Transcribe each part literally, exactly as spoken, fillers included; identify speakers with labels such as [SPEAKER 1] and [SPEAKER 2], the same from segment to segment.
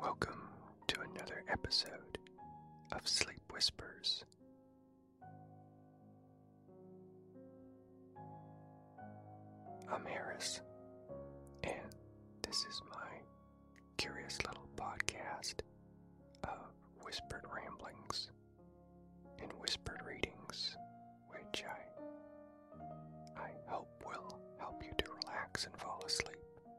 [SPEAKER 1] Welcome to another episode of Sleep Whispers. I'm Harris, and this is my curious little podcast of whispered ramblings and whispered readings, which I, I hope will help you to relax and fall asleep.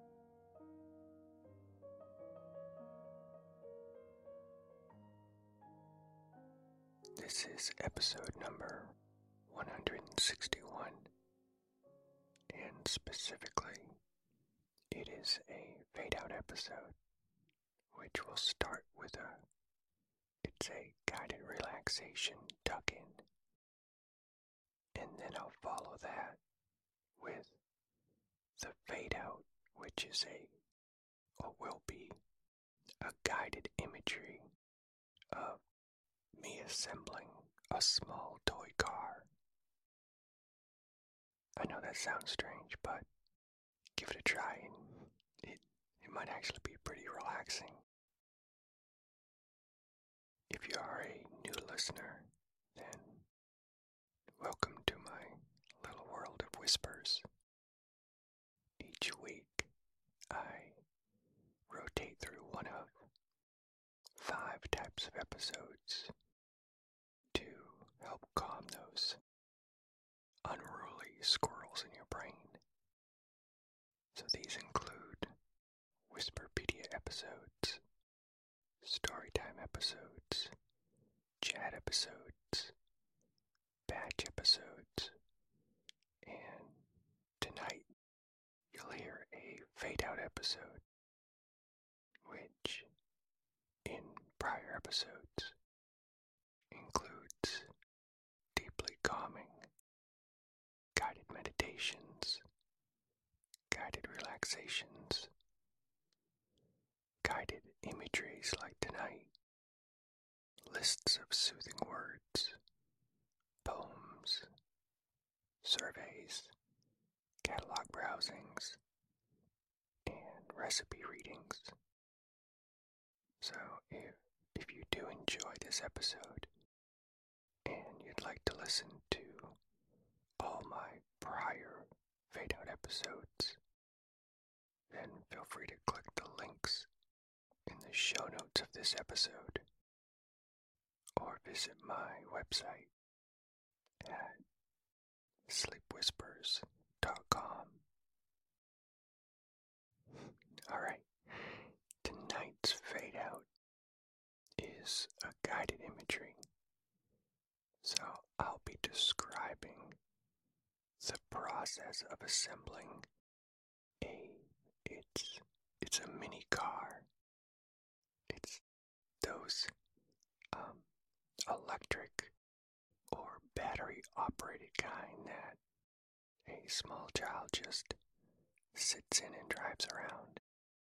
[SPEAKER 1] This is episode number one hundred sixty-one, and specifically, it is a fade-out episode, which will start with a, it's a guided relaxation tuck-in, and then I'll follow that with the fade-out, which is a, or will be, a guided imagery of me assembling a small toy car. I know that sounds strange, but give it a try and it, it might actually be pretty relaxing. If you are a new listener, then welcome to my little world of whispers. Each week, I rotate through one of five types of episodes to help calm those unruly squirrels in your brain. So these include Whisperpedia episodes, Storytime episodes, chat episodes, batch episodes, and tonight you'll hear a fade-out episode, which in prior episodes includes deeply calming guided meditations, guided relaxations, guided imageries like tonight, lists of soothing words, poems, surveys, catalog browsings, and recipe readings. So if, if you do enjoy this episode and you'd like to listen to all my prior fade-out episodes, then feel free to click the links in the show notes of this episode, or visit my website at sleep whispers dot com. Alright, tonight's fade out is a guided imagery. So I'll be describing the process of assembling a, it's, it's a mini car. It's those um, electric or battery operated kind that a small child just sits in and drives around.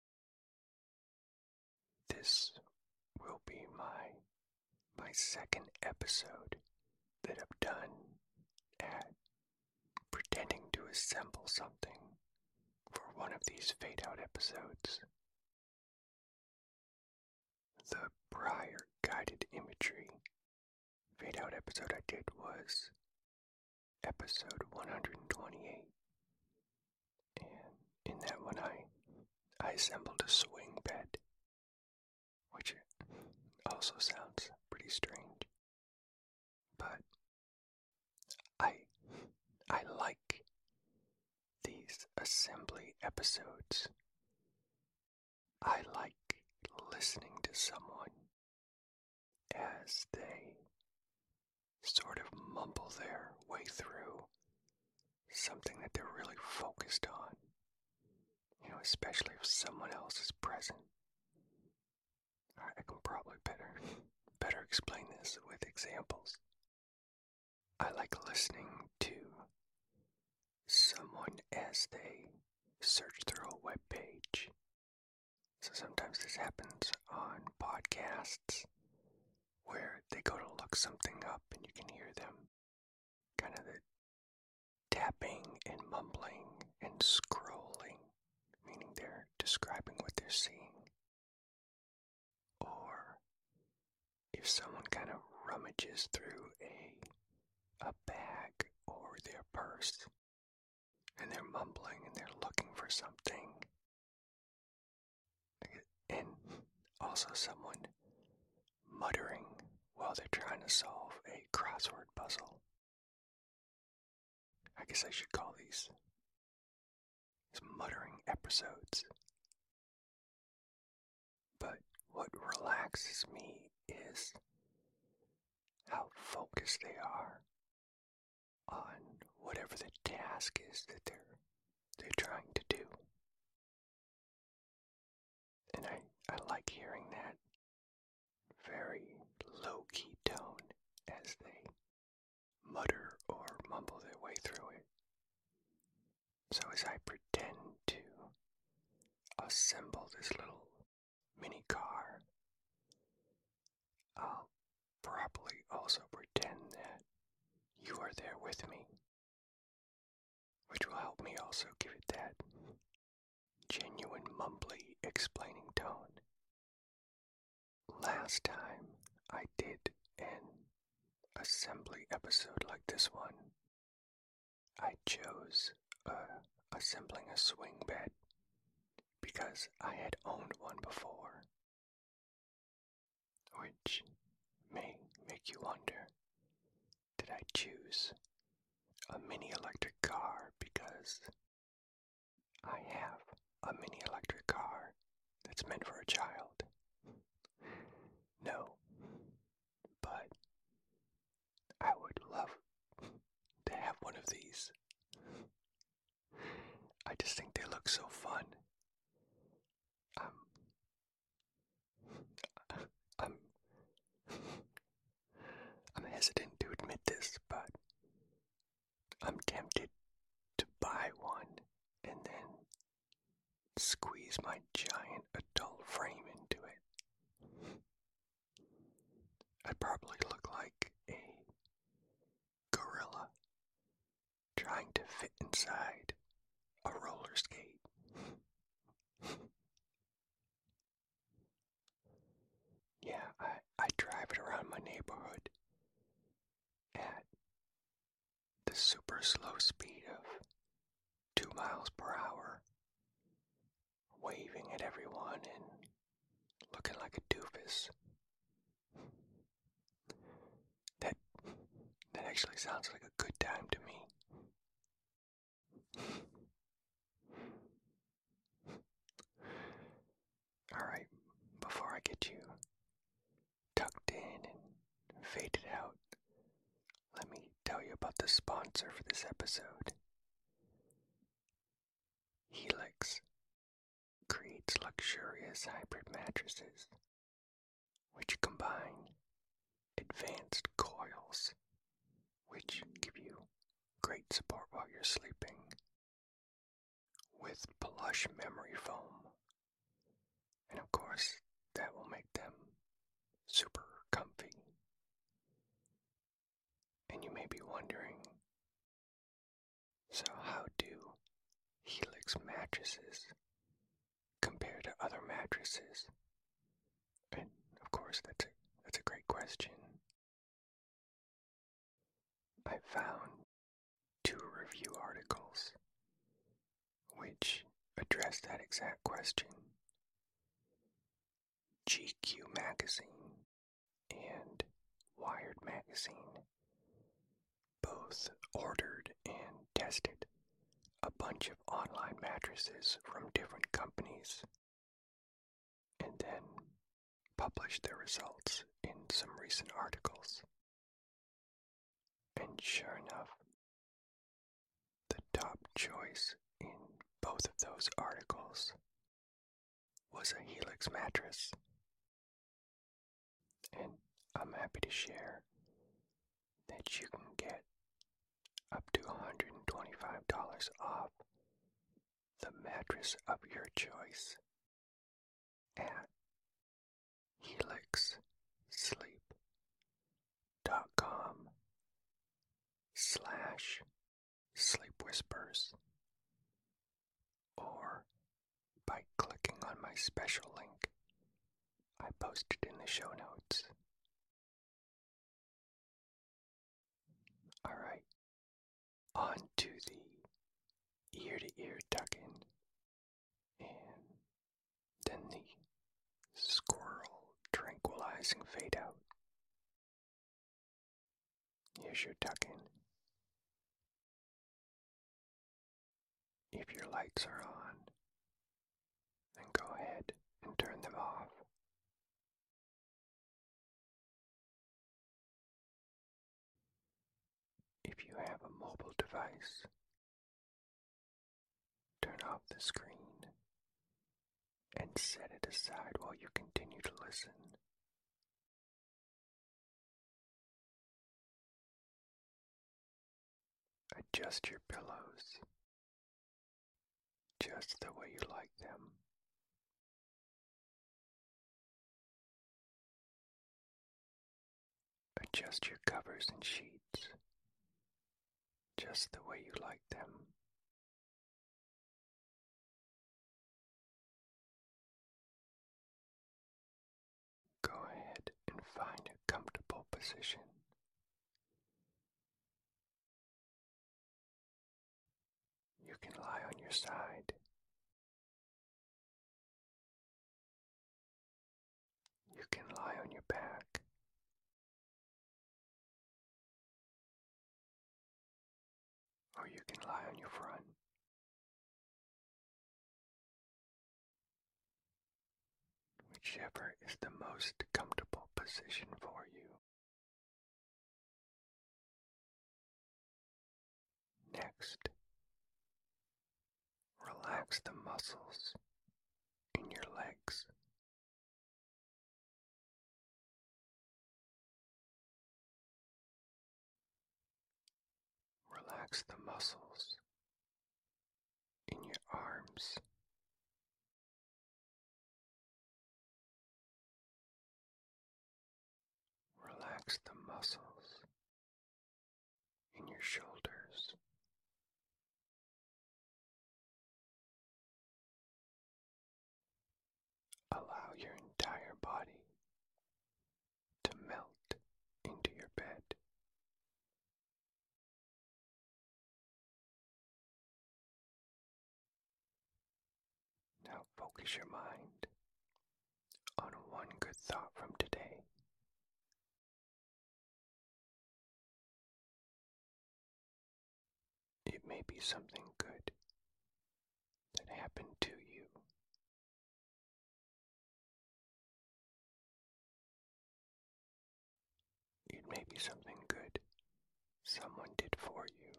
[SPEAKER 1] This will be my my second episode that I've done at pretending to assemble something for one of these fade-out episodes. The prior guided imagery fade-out episode I did was episode one hundred twenty-eight, and in that one I, I assembled a swing bed, which also sounds pretty strange, but I I like these assembly episodes. I like listening to someone as they sort of mumble their way through something that they're really focused on, you know, especially if someone else is present. I can probably better better explain this with examples. I like listening to someone as they search through a web page. So sometimes this happens on podcasts where they go to look something up and you can hear them kind of the tapping and mumbling and scrolling, meaning they're describing what they're seeing. if someone kind of rummages through a, a bag or their purse and they're mumbling and they're looking for something, and also someone muttering while they're trying to solve a crossword puzzle. I guess I should call these, these muttering episodes. But what relaxes me is how focused they are on whatever the task is that they're they're trying to do. And I, I like hearing that very low-key tone as they mutter or mumble their way through it. So as I pretend to assemble this little mini car, I'll probably also pretend that you are there with me, which will help me also give it that genuine mumbly explaining tone. Last time I did an assembly episode like this one, I chose uh, assembling a swing bed because I had owned one before, which may make you wonder, did I choose a mini electric car because I have a mini electric car that's meant for a child? No, but I would love to have one of these. I just think they look so fun. Um, I'm, I'm hesitant to admit this, but I'm tempted to buy one and then squeeze my giant adult frame into it. I'd probably look like a gorilla trying to fit inside a roller skate. Yeah, I, I drive it around my neighborhood at the super slow speed of two miles per hour, waving at everyone and looking like a doofus. That, that actually sounds like a good time to me. Alright, before I get you tucked in and faded out, let me tell you about the sponsor for this episode. Helix creates luxurious hybrid mattresses which combine advanced coils which give you great support while you're sleeping with plush memory foam, and of course that will make them super comfy. And you may be wondering, so how do Helix mattresses compare to other mattresses? And of course that's a, that's a great question. I found two review articles which address that exact question. G Q magazine and Wired magazine both ordered and tested a bunch of online mattresses from different companies and then published their results in some recent articles. And sure enough, the top choice in both of those articles was a Helix mattress. And I'm happy to share that you can get up to one hundred twenty-five dollars off the mattress of your choice at helix sleep dot com slash sleep whispers, or by clicking on my special link I posted in the show notes. as you're tucking. If your lights are on, then go ahead and turn them off. If you have a mobile device, turn off the screen and set it aside while you continue to listen. Adjust your pillows just the way you like them. Adjust your covers and sheets just the way you like them. Go ahead and find a comfortable position. You can lie on your side. You can lie on your back. Or you can lie on your front. Whichever is the most comfortable position for you. Next, relax the muscles in your legs. Relax the muscles in your arms. Relax the muscles in your shoulders. Allow your entire body to melt into your bed. Now focus your mind on one good thought from today. It may be something good that happened to you. It may be something good someone did for you.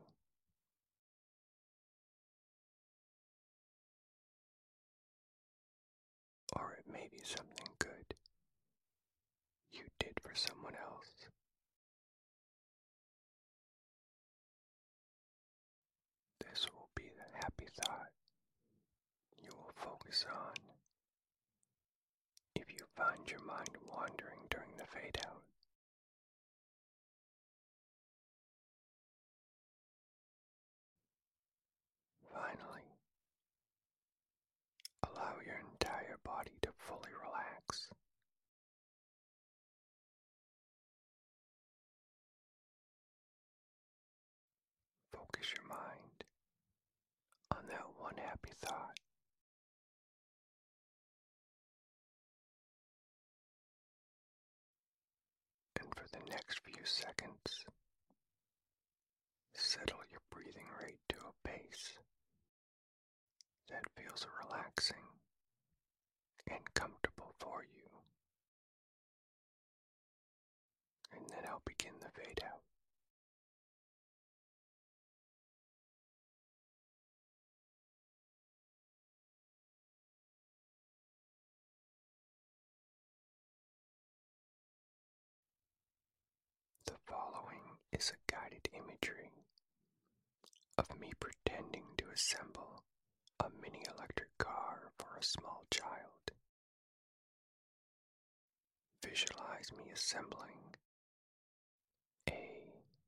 [SPEAKER 1] Or it may be something good you did for someone else. This will be the happy thought you will focus on if you find your mind wandering during the fade out. Finally, allow your entire body to fully relax. Focus your mind on that one happy thought. And for the next few seconds, settle your breathing rate to a pace that feels relaxing and comfortable for you. And then I'll begin the fade out. The following is a guided imagery of me pretending to assemble a mini electric car for a small child. Visualize me assembling a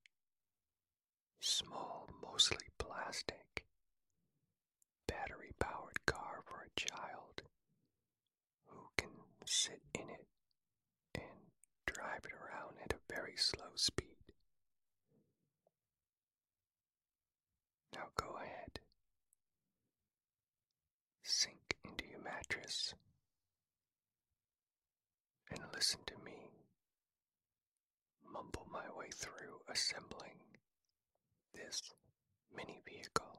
[SPEAKER 1] small, mostly plastic, battery-powered car for a child who can sit in it and drive it around at a very slow speed. Now go ahead, sink into your mattress, and listen to me mumble my way through assembling this mini vehicle.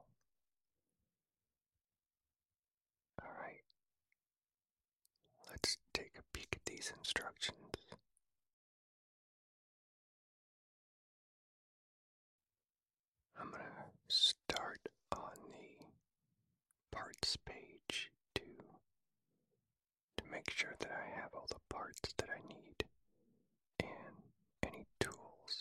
[SPEAKER 1] Alright, let's take a peek at these instructions. I'm going to start on the parts page to, to make sure that I have all the parts that I need and any tools.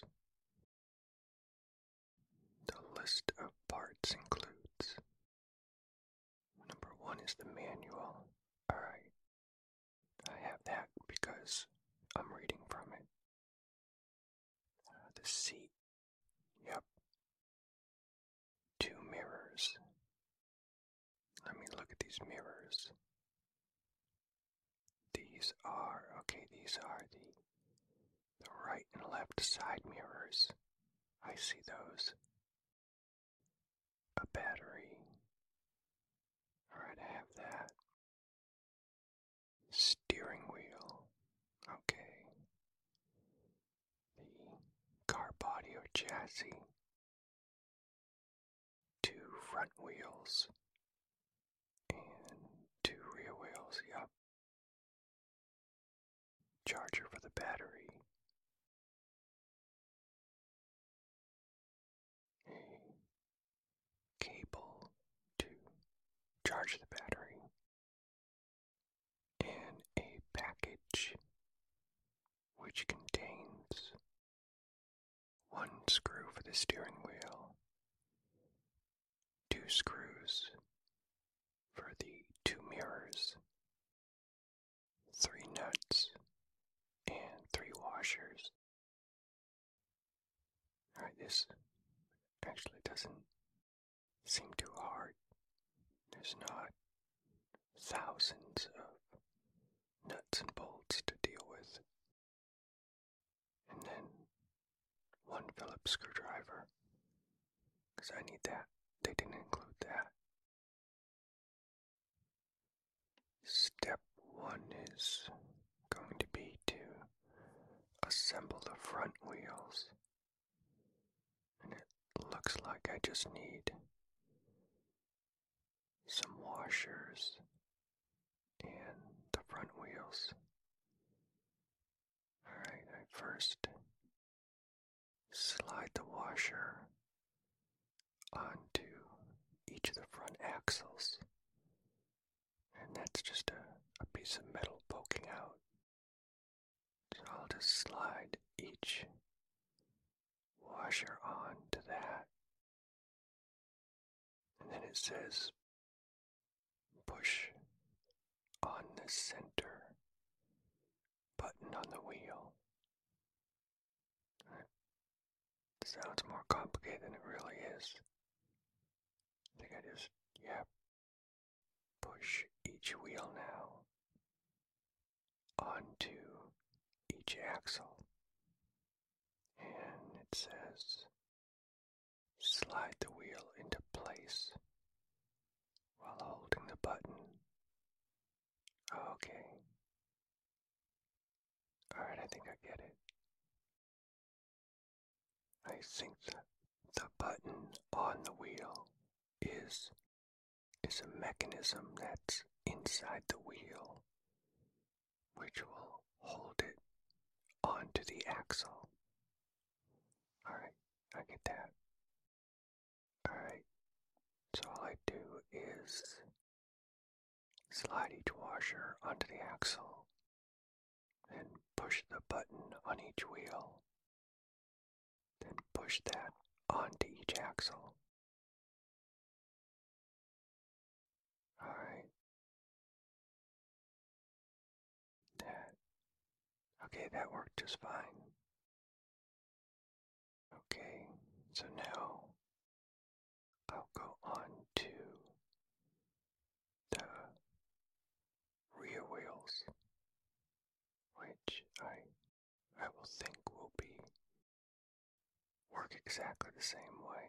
[SPEAKER 1] The list of parts includes: number one is the manual. Alright, I have that because I'm reading from it. Uh, the seat. Yep. Two mirrors. Let me look at these mirrors. These are, okay, these are the, the right and left side mirrors. I see those. A battery. Alright, I have that. Steering wheel. Okay. The car body or chassis. Two front wheels. And two rear wheels, yup. Charger for the battery. A cable to charge the battery. And a package which contains one screw for the steering wheel, two screws for the two mirrors, three nuts, and three washers. Alright, this actually doesn't seem too hard. There's not thousands of nuts and bolts to deal with. And then one Phillips screwdriver, because I need that. They didn't include that. Step one is going to be to assemble the front wheels. And it looks like I just need some washers and the front wheels. Alright, I first slide the washer onto each of the front axles. And that's just a, a piece of metal poking out. So I'll just slide each washer onto that. And then it says push on the center button on the wheel. It sounds more complicated than it really is. I think I just, yep, push each wheel now onto each axle. And it says slide the wheel into place while holding the button. Okay. Alright, I think I get it. I think that the button on the wheel is is a mechanism that's inside the wheel which will hold it onto the axle. Alright, I get that. Alright, so all I do is slide each washer onto the axle and push the button on each wheel. Then push that onto each axle. Alright. That. Okay, that worked just fine. Okay, so now I'll go on to the rear wheels, which I I will think will be work exactly the same way.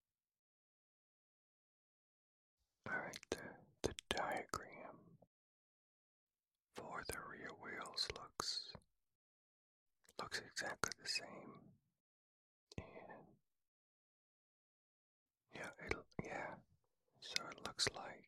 [SPEAKER 1] Alright, the, the diagram for the rear wheels looks looks exactly the same. looks like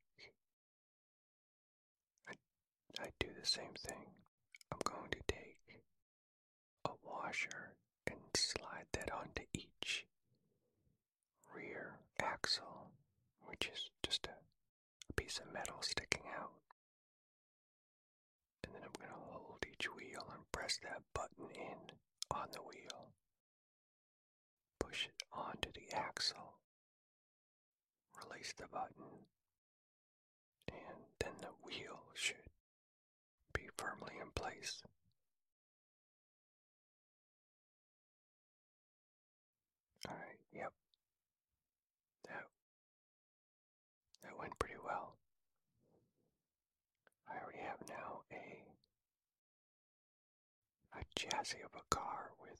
[SPEAKER 1] I, I do the same thing. I'm going to take a washer and slide that onto each rear axle, which is just a, a piece of metal sticking out. And then I'm going to hold each wheel and press that button in on the wheel. Push it onto the axle. Release the button. And then the wheel should be firmly in place. Alright, yep. That, that went pretty well. I already have now a, a chassis of a car with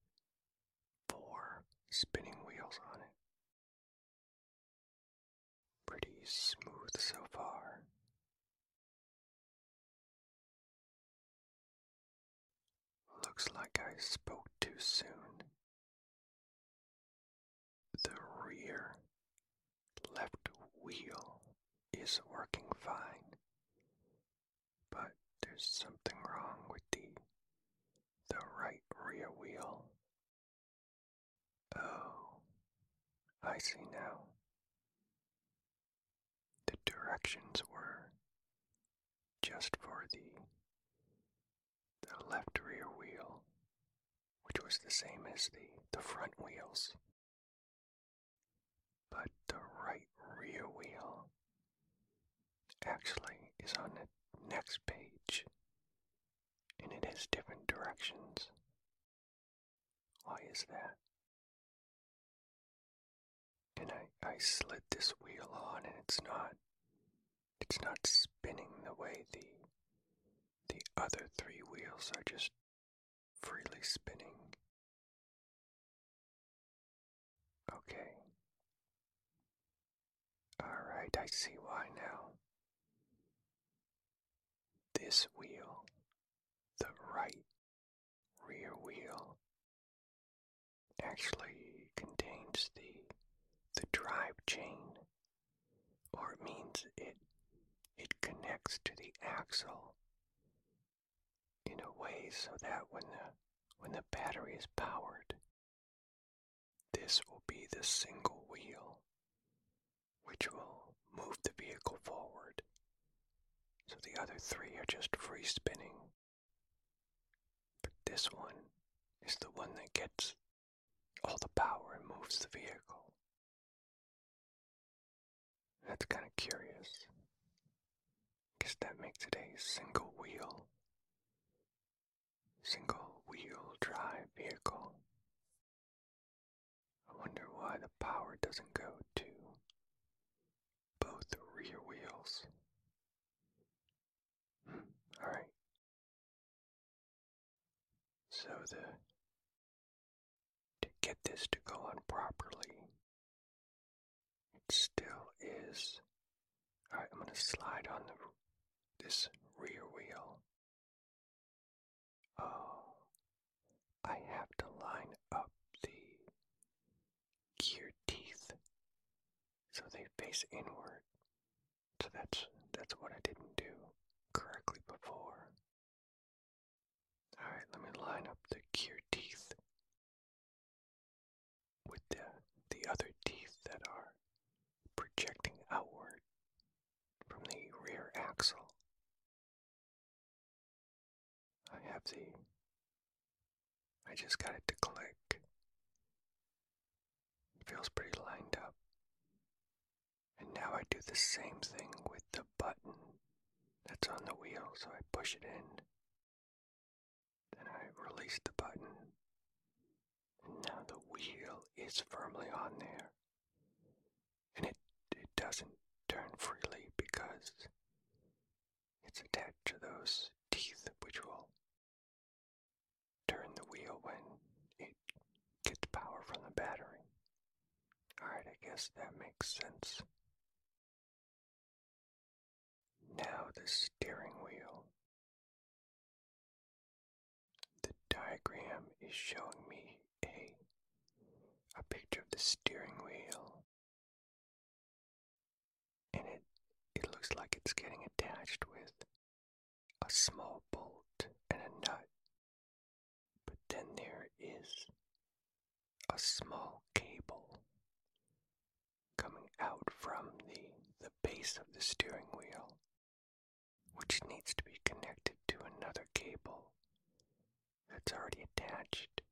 [SPEAKER 1] four spinning wheels on it. Pretty smooth so far. Looks like I spoke too soon. The rear left wheel is working fine, but there's something wrong with the the right rear wheel. Oh, I see now. The directions were just for the the left rear wheel, which was the same as the, the front wheels. But the right rear wheel actually is on the next page, and it has different directions. Why is that? And I, I slid this wheel on, and it's not it's not spinning the way the the other three wheels are just freely spinning. Okay. Alright, I see why now. This wheel, the right rear wheel, actually contains the the drive chain, or it means it it connects to the axle in a way so that when the when the battery is powered, this will be the single wheel which will move the vehicle forward. So the other three are just free spinning. But this one is the one that gets all the power and moves the vehicle. That's kind of curious. Guess that makes it a single wheel, single wheel drive vehicle. I wonder why the power doesn't go to both the rear wheels. Hmm. Alright. So the to get this to go on properly, it still is. Alright, I'm gonna slide on the this rear wheel. Oh, I have to line up the gear teeth so they face inward. So that's that's what I didn't do correctly before. Alright, let me line up the gear teeth with the the other teeth that are projecting outward from the rear axle. I have the I just got it to click. It feels pretty lined up. And now I do the same thing with the button that's on the wheel, so I push it in. Then I release the button. And now the wheel is firmly on there. And it, it doesn't turn freely because it's attached to those teeth, which will turn the wheel when it gets power from the battery. Alright, I guess that makes sense. Now the steering wheel. The diagram is showing me a, a picture of the steering wheel. And it it's getting attached with a small bolt and a nut. But then there is a small cable coming out from the, the base of the steering wheel, which needs to be connected to another cable that's already attached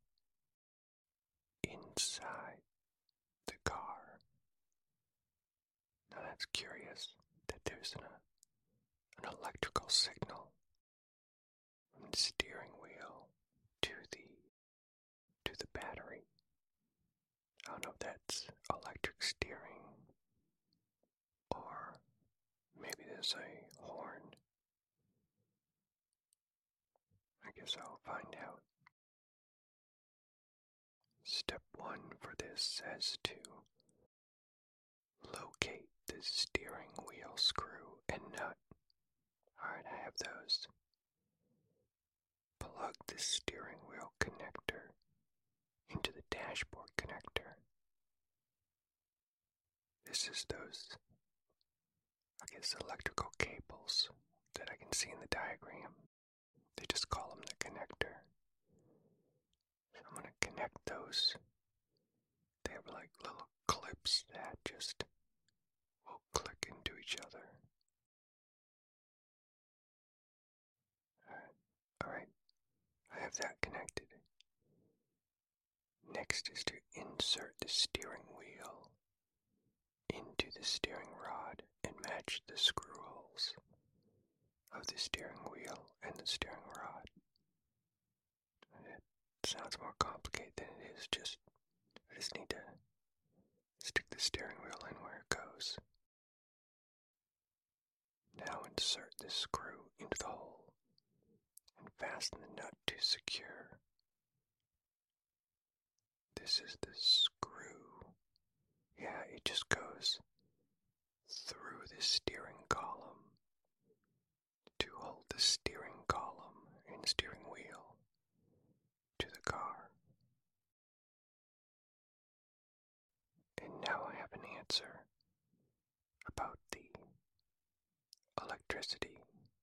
[SPEAKER 1] inside the car. Now that's curious that there's an, an electrical signal from the steering wheel to the to the battery. I don't know if that's electric steering or maybe there's a horn. I guess I'll find out. Step one for this says to locate the steering wheel screw and nut. Alright, I have those. Plug the steering wheel connector into the dashboard connector. This is those, I guess, electrical cables that I can see in the diagram. They just call them the connector. So I'm going to connect those. They have like little clips that just will click into each other. Alright, Alright. I have that connected. Next is to insert the steering wheel into the steering rod and match the screw holes of the steering wheel and the steering rod. It sounds more complicated than it is. Just I just need to stick the steering wheel in where it goes. Now insert the screw into the hole and fasten the nut to secure. This is the screw. Yeah, it just goes through the steering column to hold the steering column and steering wheel to the car. And now I have an answer about the electricity.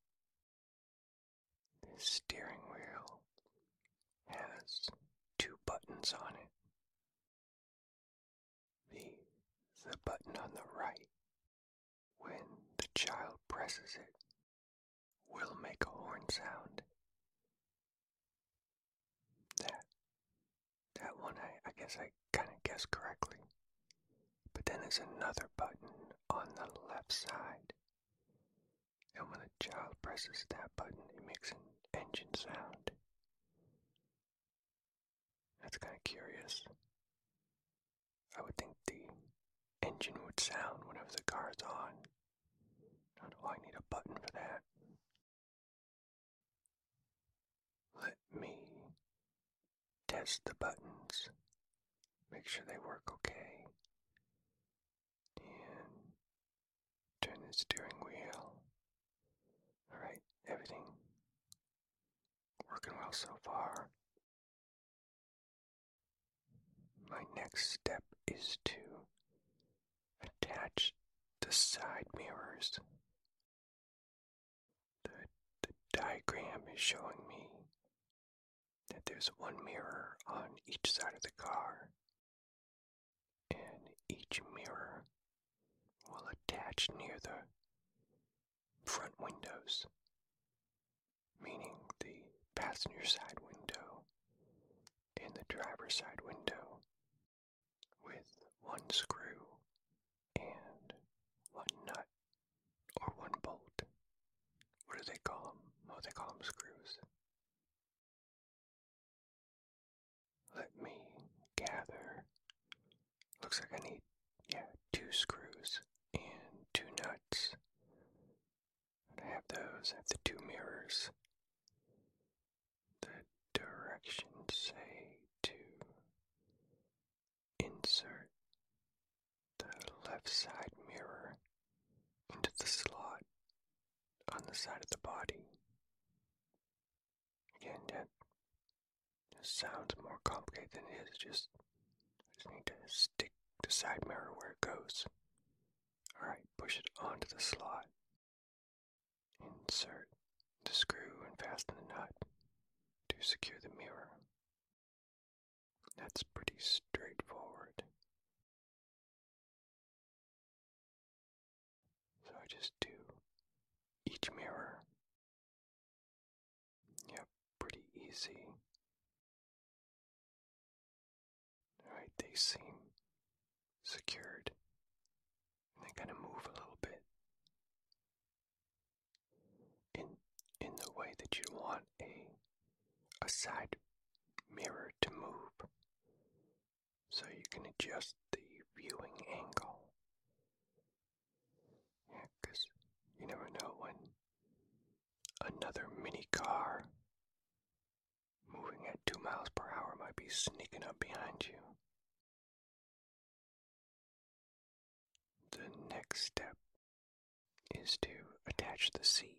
[SPEAKER 1] The steering wheel has two buttons on it. The, the button on the right, when the child presses it, will make a horn sound. That, that one I, I guess I kind of guessed correctly. But then there's another button on the left side. And when the child presses that button, it makes an engine sound. That's kind of curious. I would think the engine would sound whenever the car's on. I don't know why I need a button for that. Let me test the buttons. Make sure they work okay. And turn the steering wheel. Alright, everything working well so far. My next step is to attach the side mirrors. The, the diagram is showing me that there's one mirror on each side of the car, and each mirror will attach near the front windows, meaning the passenger side window and the driver's side window, with one screw and one nut or one bolt. What do they call them? Oh, they call them screws. Let me gather. Looks like I need, yeah, two screws and two nuts. I have those. I have the two mirrors. The directions say to insert the left side mirror into the slot on the side of the body. Again, that just sounds more complicated than it is. Just, I just need to stick the side mirror where it goes. Alright, push it onto the slot. insert the screw and fasten the nut to secure the mirror. That's pretty straightforward. So I just do each mirror. Yep, pretty easy. Alright, they seem secured. And they kind of move a little bit in in the way that you want a a side mirror to move. So you can adjust the viewing angle. Yeah, because you never know when another mini car moving at two miles per hour might be sneaking up behind you. The next step is to attach the seat.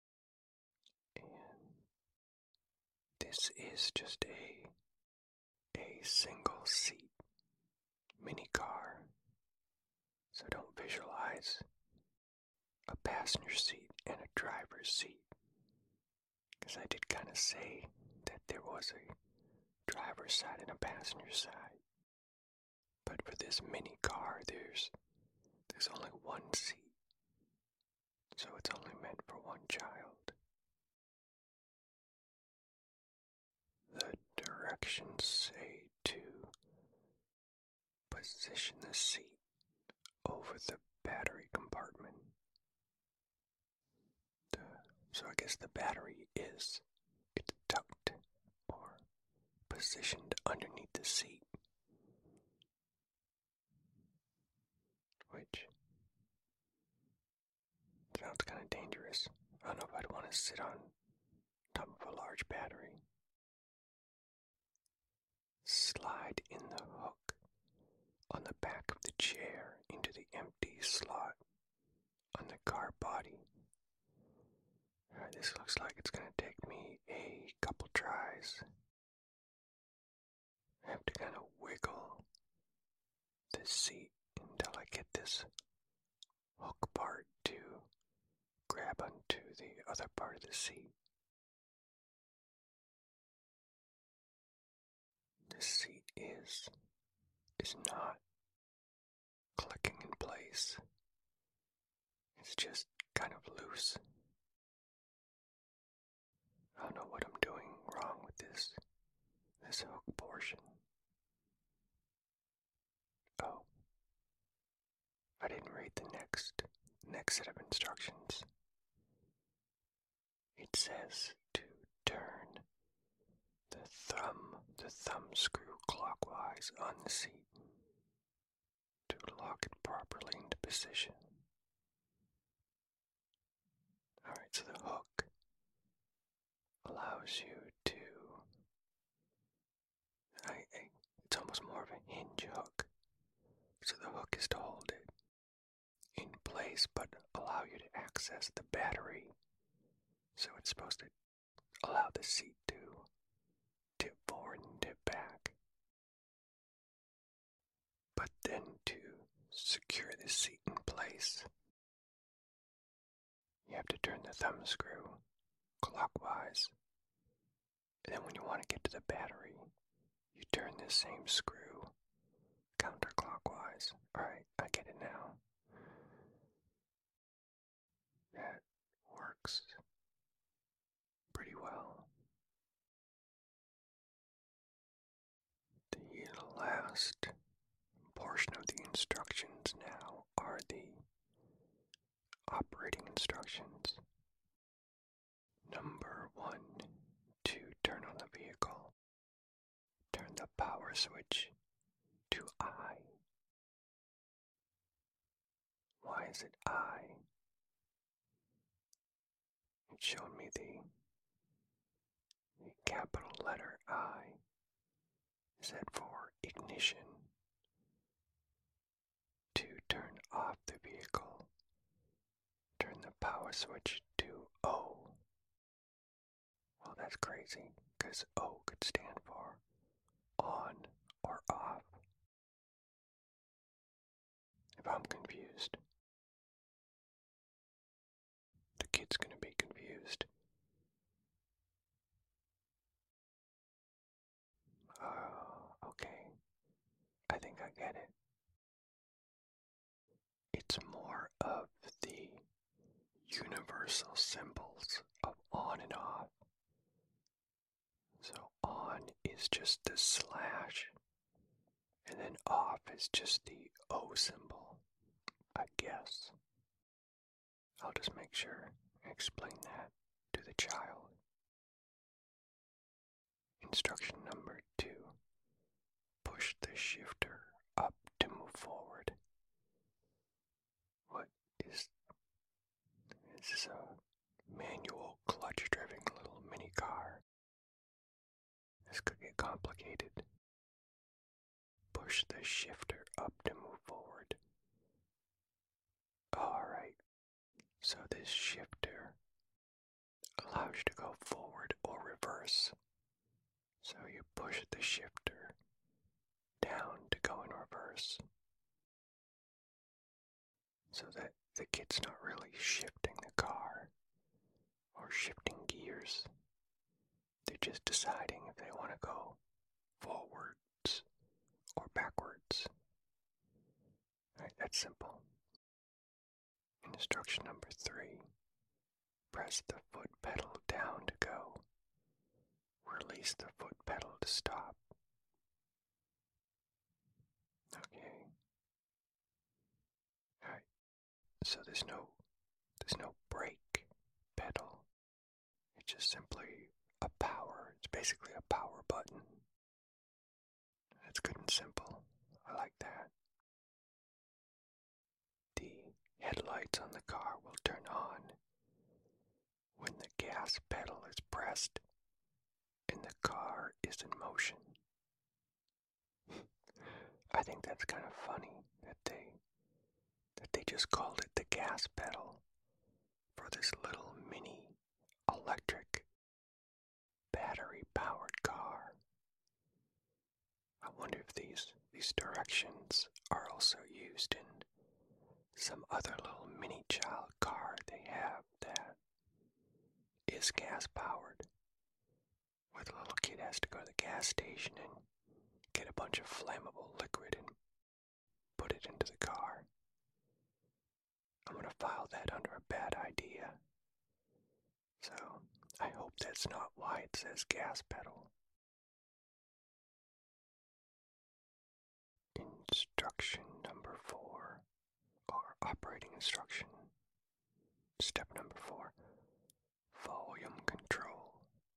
[SPEAKER 1] And this is just a a single seat mini car. So don't visualize a passenger seat and a driver's seat. Because I did kind of say that there was a driver's side and a passenger side. But for this mini car, there's there's only one seat. So it's only meant for one child. The directions say to position the seat over the battery compartment. The, so I guess the battery is it's tucked or positioned underneath the seat, which sounds kind of dangerous. I don't know if I'd want to sit on top of a large battery. Slide in the hook on the back of the chair into the empty slot on the car body. Alright, this looks like it's going to take me a couple tries. I have to kind of wiggle the seat until I get this hook part to grab onto the other part of the seat. This seat is is not clicking in place. It's just kind of loose. I don't know what I'm doing wrong with this this hook portion. Oh, I didn't read the next next set of instructions. It says to turn the thumb the thumb screw clockwise on the seat to lock it properly into position. Alright, so the hook allows you to I, I, it's almost more of a hinge hook. So the hook is to hold it in place but allow you to access the battery. So it's supposed to allow the seat to tip forward and tip back. But then to secure the seat in place, you have to turn the thumb screw clockwise. And then when you want to get to the battery, you turn the same screw counterclockwise. Alright, I get it now. That works pretty well. The last portion of the instructions now are the operating instructions. Number one, to turn on the vehicle. Turn the power switch to I. Why is it I? It's showing me the, the capital letter I. Is that for ignition? To turn off the vehicle, turn the power switch to O. Well, that's crazy, because O could stand for on or off. If I'm confused, the kid's going to be confused. It's more of the universal symbols of on and off. So on is just the slash, and then off is just the O symbol, I guess. I'll just make sure and explain that to the child. Instruction number two. Push the shifter up to move forward. What is this? Is a manual clutch-driven little mini car. This could get complicated. Push the shifter up to move forward. Alright, so this shifter allows you to go forward or reverse. So you push the shifter down to go in reverse. So that the kid's not really shifting the car or shifting gears. They're just deciding if they want to go forwards or backwards. Alright, that's simple. Instruction number three. Press the foot pedal down to go. Release the foot pedal to stop. Okay. Alright. So there's no there's no brake pedal. It's just simply a power. It's basically a power button. That's good and simple. I like that. The headlights on the car will turn on when the gas pedal is pressed and the car is in motion. I think that's kind of funny that they that they just called it the gas pedal for this little mini electric battery powered car. I wonder if these these directions are also used in some other little mini child car they have that is gas powered, where the little kid has to go to the gas station and get a bunch of flammable liquid and put it into the car. I'm gonna file that under a bad idea. So I hope that's not why it says gas pedal. Instruction number four, or operating instruction. Step number four, volume control.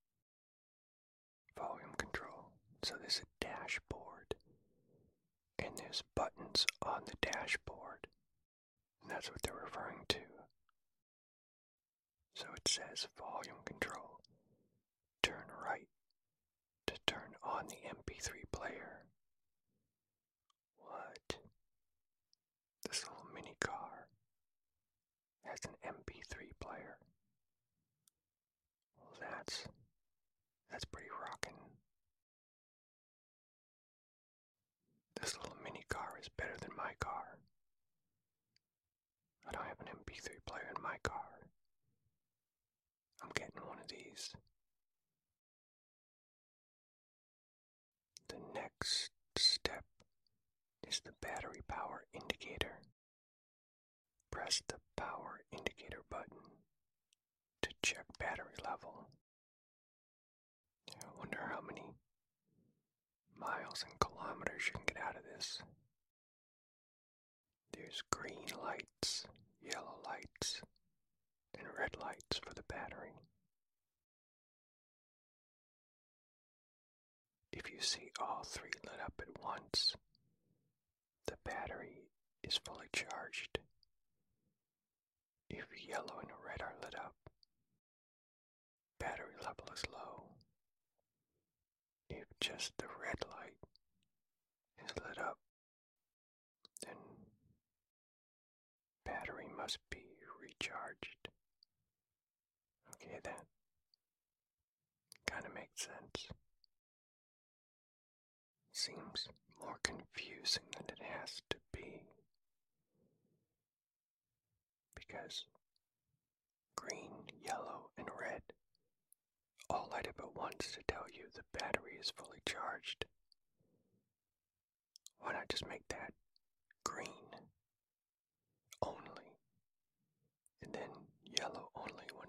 [SPEAKER 1] Volume control. So there's a dashboard, and there's buttons on the dashboard, and that's what they're referring to. So it says volume control. Turn right to turn on the M P three player. What? This little mini car has an M P three player. Well, that's that's pretty rockin'. This little mini car is better than my car. I don't have an M P three player in my car. I'm getting one of these. The next step is the battery power indicator. Press the power indicator button to check battery level. I wonder how many miles and kilometers you can get out of this. There's green lights, yellow lights, and red lights for the battery. If you see all three lit up at once, the battery is fully charged. If yellow and red are lit up, battery level is low. If just the red light is lit up, then battery must be recharged. Okay, that kind of makes sense. Seems more confusing than it has to be, because green, yellow, and red all light up at once to tell you the battery is fully charged. Why not just make that green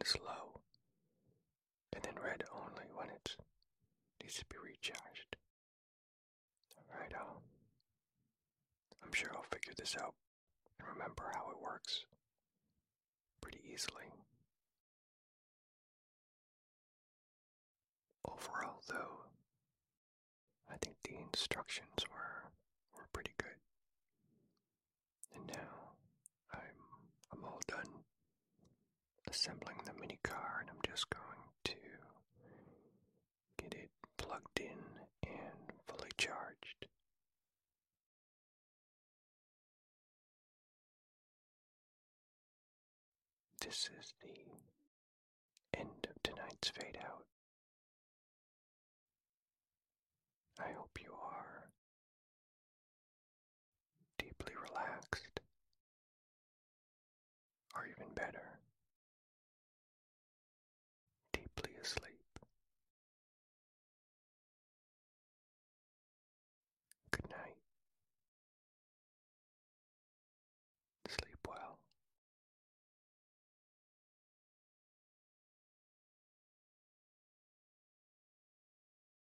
[SPEAKER 1] is low, and then red only when it needs to be recharged. Alright, I'll, I'm sure I'll figure this out and remember how it works pretty easily. Overall, though, I think the instructions were were pretty good. And now I'm I'm all done assembling the mini car, and I'm just going to get it plugged in and fully charged. This is the end of tonight's Fade Out. I hope you are deeply relaxed, or even better,